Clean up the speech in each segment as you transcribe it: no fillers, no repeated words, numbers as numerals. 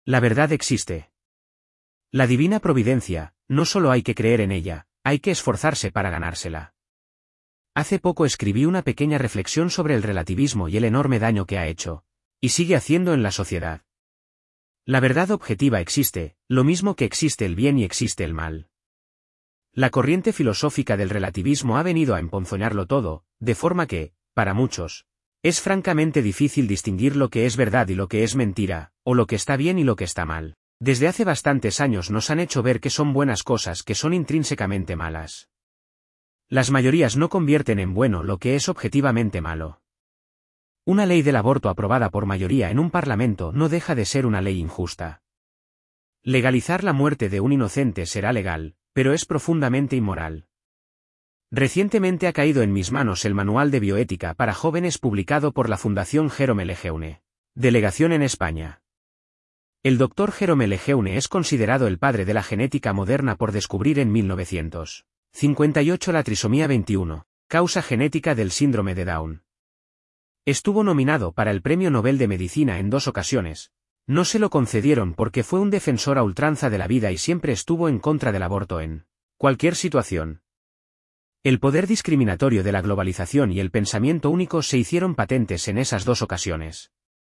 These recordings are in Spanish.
La verdad existe. La divina providencia, no solo hay que creer en ella, hay que esforzarse para ganársela. Hace poco escribí una pequeña reflexión sobre el relativismo y el enorme daño que ha hecho, y sigue haciendo en la sociedad. La verdad objetiva existe, lo mismo que existe el bien y existe el mal. La corriente filosófica del relativismo ha venido a emponzoñarlo todo, de forma que, para muchos, es francamente difícil distinguir lo que es verdad y lo que es mentira, o lo que está bien y lo que está mal. Desde hace bastantes años nos han hecho ver que son buenas cosas que son intrínsecamente malas. Las mayorías no convierten en bueno lo que es objetivamente malo. Una ley del aborto aprobada por mayoría en un parlamento no deja de ser una ley injusta. Legalizar la muerte de un inocente será legal, pero es profundamente inmoral. Recientemente ha caído en mis manos el Manual de Bioética para Jóvenes publicado por la Fundación Jerome Lejeune. Delegación en España. El Dr. Jerome Lejeune es considerado el padre de la genética moderna por descubrir en 1958 la trisomía 21, causa genética del síndrome de Down. Estuvo nominado para el Premio Nobel de Medicina en 2 ocasiones. No se lo concedieron porque fue un defensor a ultranza de la vida y siempre estuvo en contra del aborto en cualquier situación. El poder discriminatorio de la globalización y el pensamiento único se hicieron patentes en esas 2 ocasiones.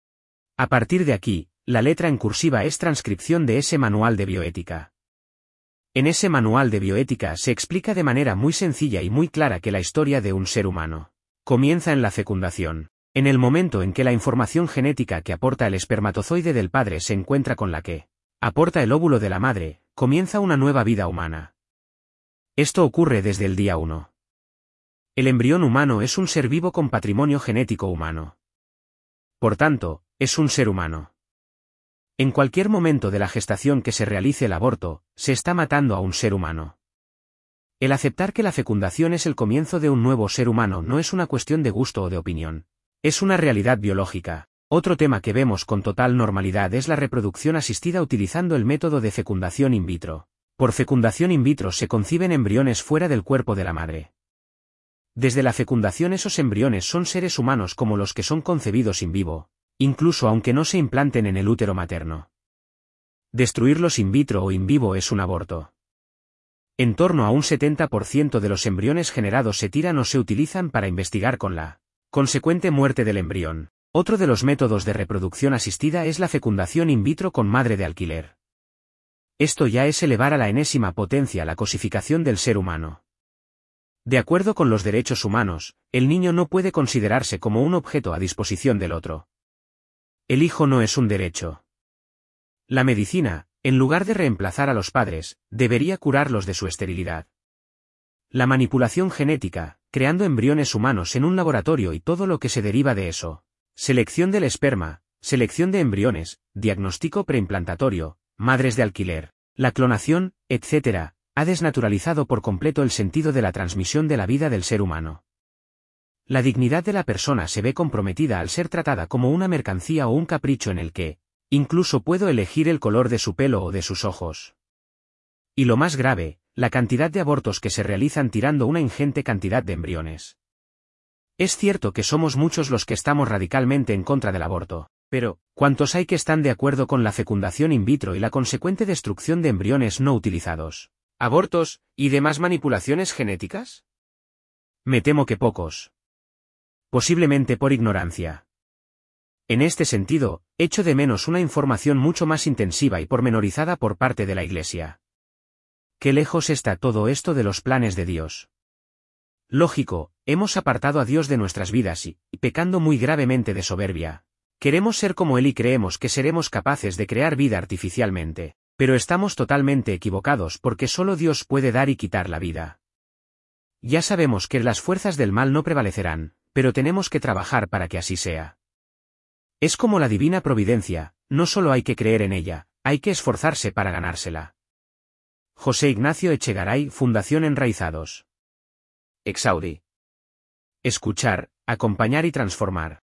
A partir de aquí, la letra en cursiva es transcripción de ese manual de bioética. En ese manual de bioética se explica de manera muy sencilla y muy clara que la historia de un ser humano comienza en la fecundación, en el momento en que la información genética que aporta el espermatozoide del padre se encuentra con la que aporta el óvulo de la madre, comienza una nueva vida humana. Esto ocurre desde el día 1. El embrión humano es un ser vivo con patrimonio genético humano. Por tanto, es un ser humano. En cualquier momento de la gestación que se realice el aborto, se está matando a un ser humano. El aceptar que la fecundación es el comienzo de un nuevo ser humano no es una cuestión de gusto o de opinión. Es una realidad biológica. Otro tema que vemos con total normalidad es la reproducción asistida utilizando el método de fecundación in vitro. Por fecundación in vitro se conciben embriones fuera del cuerpo de la madre. Desde la fecundación esos embriones son seres humanos como los que son concebidos in vivo, incluso aunque no se implanten en el útero materno. Destruirlos in vitro o in vivo es un aborto. En torno a un 70% de los embriones generados se tiran o se utilizan para investigar con la consecuente muerte del embrión. Otro de los métodos de reproducción asistida es la fecundación in vitro con madre de alquiler. Esto ya es elevar a la enésima potencia la cosificación del ser humano. De acuerdo con los derechos humanos, el niño no puede considerarse como un objeto a disposición del otro. El hijo no es un derecho. La medicina, en lugar de reemplazar a los padres, debería curarlos de su esterilidad. La manipulación genética, creando embriones humanos en un laboratorio y todo lo que se deriva de eso. Selección del esperma, selección de embriones, diagnóstico preimplantatorio, madres de alquiler, la clonación, etc., ha desnaturalizado por completo el sentido de la transmisión de la vida del ser humano. La dignidad de la persona se ve comprometida al ser tratada como una mercancía o un capricho en el que, incluso puedo elegir el color de su pelo o de sus ojos. Y lo más grave, la cantidad de abortos que se realizan tirando una ingente cantidad de embriones. Es cierto que somos muchos los que estamos radicalmente en contra del aborto, pero, ¿cuántos hay que están de acuerdo con la fecundación in vitro y la consecuente destrucción de embriones no utilizados? ¿Abortos y demás manipulaciones genéticas? Me temo que pocos. Posiblemente por ignorancia. En este sentido, echo de menos una información mucho más intensiva y pormenorizada por parte de la Iglesia. ¿Qué lejos está todo esto de los planes de Dios? Lógico, hemos apartado a Dios de nuestras vidas y, pecando muy gravemente de soberbia, queremos ser como Él y creemos que seremos capaces de crear vida artificialmente, pero estamos totalmente equivocados porque solo Dios puede dar y quitar la vida. Ya sabemos que las fuerzas del mal no prevalecerán, pero tenemos que trabajar para que así sea. Es como la divina providencia, no solo hay que creer en ella, hay que esforzarse para ganársela. José Ignacio Echegaray, Fundación Enraizados. Exaudi. Escuchar, acompañar y transformar.